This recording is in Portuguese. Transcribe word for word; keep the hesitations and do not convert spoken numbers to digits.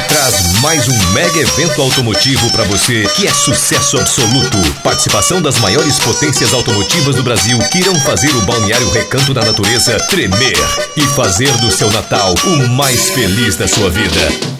traz mais um mega evento automotivo para você que é sucesso absoluto. Participação das maiores potências automotivas do Brasil que irão fazer o Balneário Recanto da Natureza tremer e fazer do seu Natal o mais feliz da sua vida.